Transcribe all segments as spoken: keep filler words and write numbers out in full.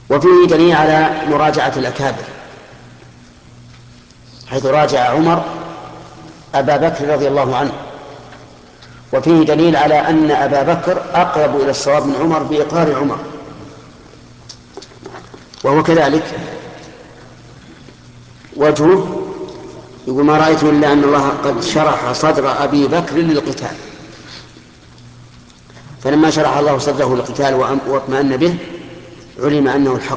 وفيه دليل على مراجعة الأكابر، حيث راجع عمر أبا بكر رضي الله عنه. وفيه دليل على أن أبا بكر أقرب إلى الصواب من عمر بإقرار عمر، وهو كذلك وجهه يقول: ما رأيت إلا أن الله قد شرح صدر أبي بكر للقتال، فلما شرح الله صدره للقتال واطمأن به علم أنه الحق،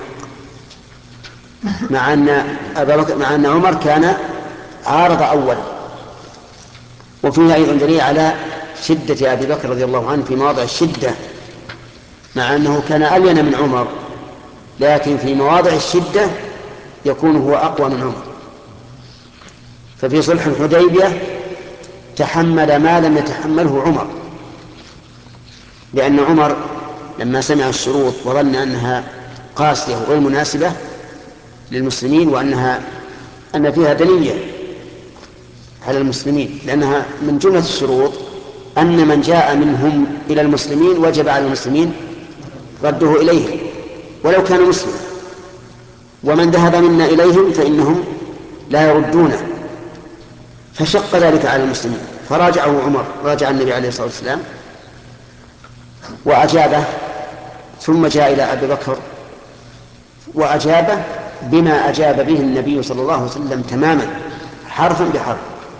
مع أن أبا بكر مع أن عمر كان عارض أولا. وفيه أيضا دليل على شدة أبي بكر رضي الله عنه في مواضع الشدة، مع أنه كان ألين من عمر، لكن في مواضع الشدة يكون هو أقوى من عمر. ففي صلح الحديبية تحمل ما لم يتحمله عمر، لأن عمر لما سمع الشروط وظن أنها قاسية وغير مناسبة للمسلمين، وأنها أن فيها دنية على المسلمين، لأنها من جملة الشروط أن من جاء منهم إلى المسلمين وجب على المسلمين رده إليهم ولو كان مسلما، ومن ذهب منا إليهم فإنهم لا يردونه، فشق ذلك على المسلمين. فراجعه عمر، راجع النبي عليه الصلاة والسلام وأجابه، ثم جاء إلى أبي بكر وأجابه بما أجاب به النبي صلى الله عليه وسلم تماما، حرفا بحرف.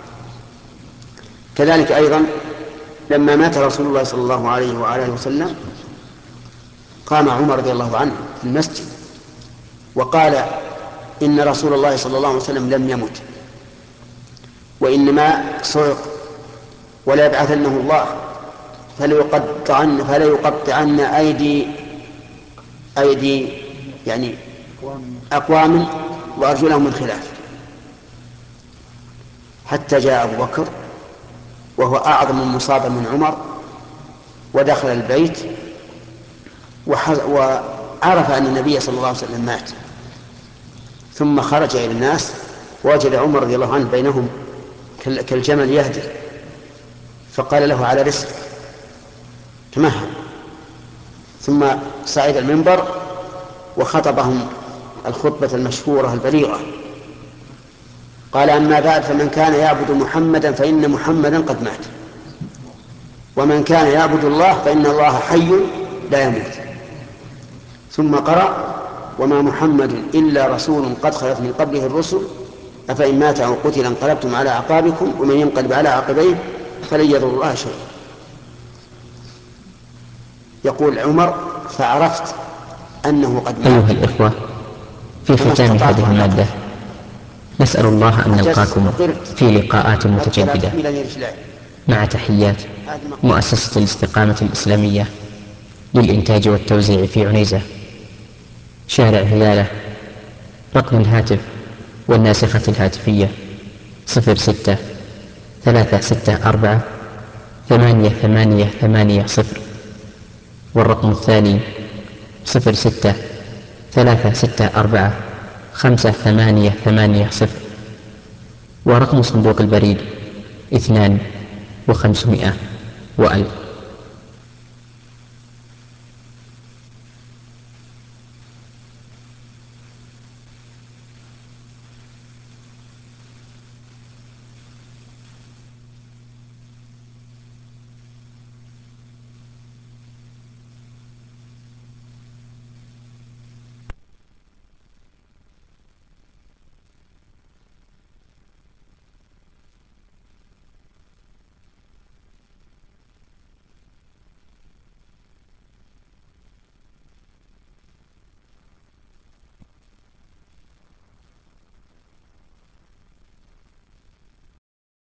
كذلك أيضا لما مات رسول الله صلى الله عليه وآله وسلم قام عمر رضي الله عنه في المسجد وقال: إن رسول الله صلى الله عليه وسلم لم يمت، وإنما صعق، ولا يبعثنه الله فليقطعن فليقطعن أيدي أيدي يعني أقوام وأرجلهم من خلاف. حتى جاء أبو بكر وهو أعظم مصابا من عمر ودخل البيت وعرف أن النبي صلى الله عليه وسلم مات، ثم خرج إلى الناس ووجد عمر رضي الله عنه بينهم كالجمل يهدي، فقال له: على رسل، تمهل. ثم صعد المنبر وخطبهم الخطبة المشهورة البليغة، قال: أما بعد، فمن كان يعبد محمدا فإن محمدا قد مات، ومن كان يعبد الله فإن الله حي لا يموت. ثم قرأ: وما محمد إلا رسول قد خلت من قبله الرسل أفإن مات أو قتل انقلبتم على أعقابكم ومن ينقلب على عقبيه فلن يضر الله شيئا. يقول عمر: فعرفت أنه قد مات. أيها الإخوة، في ختام هذه المادة نسأل الله أن نلقاكم في لقاءات متجددة، مع تحيات مؤسسة الاستقامة الإسلامية للإنتاج والتوزيع في عنيزة، شارع هلالة. رقم الهاتف والناسخة الهاتفية صفر ستة ثلاثة ستة أربعة ثمانية ثمانية ثمانية صفر، والرقم الثاني صفر ستة ثلاثة ستة أربعة خمسة ثمانية ثمانية صفر، ورقم صندوق البريد اثنان وخمسمائة وألف.